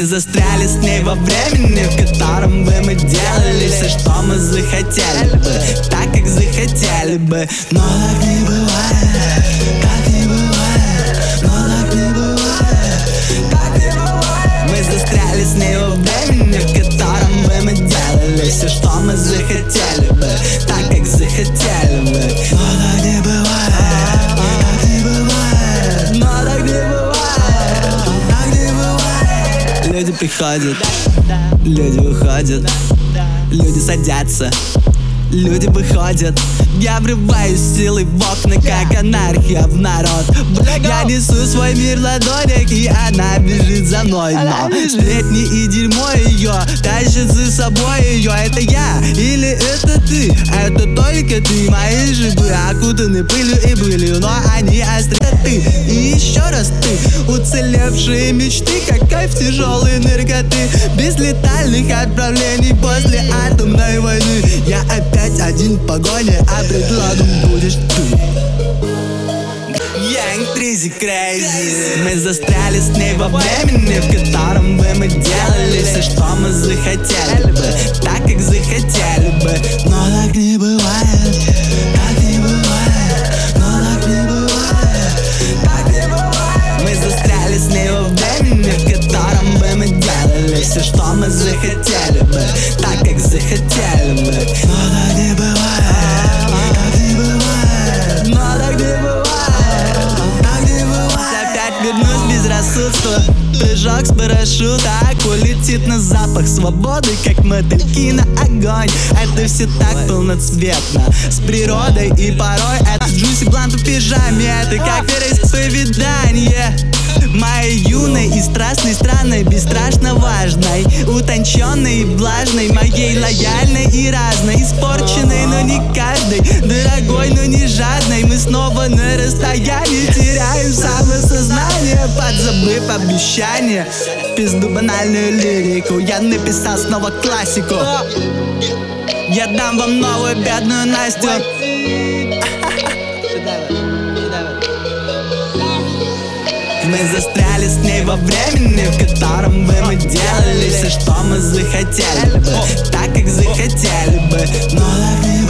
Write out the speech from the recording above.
застряли с ней во времени, в котором бы мы делали все, что мы захотели бы, так как захотели бы. Но так не бывает, так не бывает, но так не бывает, так не бывает. Мы застряли с ней во времени, в котором бы мы делали все, что мы захотели бы, так как захотели бы. Но так не бывает, так не бывает, но так не бывает, так не бывает. Люди приходят, люди уходят, люди садятся, люди выходят. Я врываюсь силой в окна, как анархия в народ. Я несу свой мир в ладонях, и она бежит за мной. Но сплетни и дерьмо ее тащит за собой ее. Это я или это ты? Это только ты. Мои жибы окутаны пылью и былью, но они острые. Ты и еще раз ты. Уцелевшие мечты, как кайф тяжелой наркоты, без летальных отправлений после атомной войны. Я опять один в погоне, а предлагом будешь ты. Young Trizy Crazy. Мы застряли с ней во времени, в котором бы мы делали все, что мы захотели бы, так как захотели бы. Но так не бывает, так не бывает, но так не бывает, так не бывает. Мы застряли с ней во времени, в котором бы мы делали все, что мы захотели бы, так как захотели бы. Но так не бывает. Вернусь без рассудства, прыжок с парашюта, улетит на запах свободы, как мотыльки на огонь. Это все так полноцветно, с природой, и порой это Джуси Блант в пижаме. Это как вероисповедание моей юной и страстной, странной, бесстрашно важной, утонченной и влажной, моей лояльной и разной, испорченной, но не каждой, дорогой, но не жадной. Мы снова на расстоянии теряем самосознание, подзабыв обещания. Пизду банальную лирику, я написал снова классику. Я дам вам новую бедную Настю. Мы застряли с ней во времени, в котором бы мы делали все, что мы захотели бы, так как захотели бы. Но так не